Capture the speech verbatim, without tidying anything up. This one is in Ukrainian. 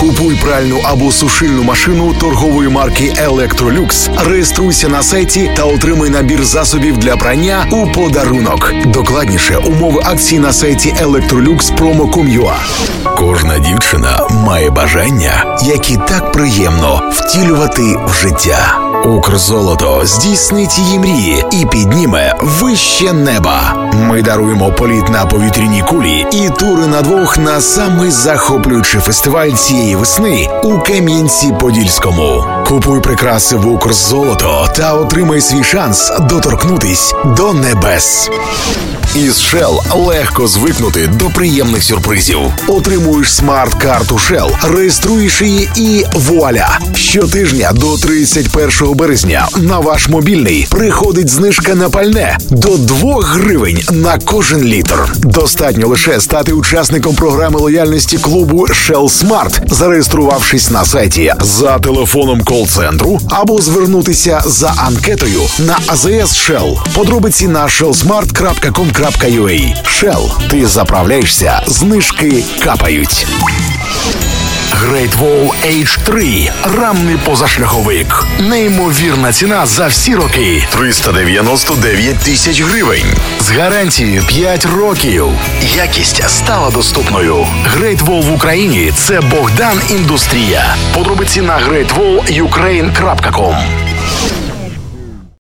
Купуй пральну або сушильну машину торгової марки Electrolux, реєструйся на сайті та отримай набір засобів для прання у подарунок. Докладніше умови акції на сайті electrolux promo крапка com крапка ua. Кожна дівчина має бажання, які так приємно втілювати в життя. Укрзолото здійснить її мрії і підніме вище неба. Ми даруємо політ на повітряній кулі і тури на двох на самий захоплюючий фестиваль цієї весни у Кам'янці-Подільському. Купуй прикраси в Укрзолото та отримай свій шанс доторкнутись до небес. Із Shell легко звикнути до приємних сюрпризів. Отримуєш смарт-карту Shell, реєструєш її і вуаля! Щотижня до тридцять першого березня на ваш мобільний приходить знижка на пальне до двох гривень на кожен літр. Достатньо лише стати учасником програми лояльності клубу Shell Smart, зареєструвавшись на сайті за телефоном кол-центру або звернутися за анкетою на ей зет ес Shell. Подробиці на шел смарт крапка ком крапка ю а. Shell. Ти заправляєшся, знижки капають. Great Wall ейч три. Рамний позашляховик. Неймовірна ціна за всі роки. триста дев'яносто дев'ять тисяч гривень. З гарантією п'ять років. Якість стала доступною. Great Wall в Україні – це Богдан Індустрія. Подробиці на грейт вол юкрейн крапка ком.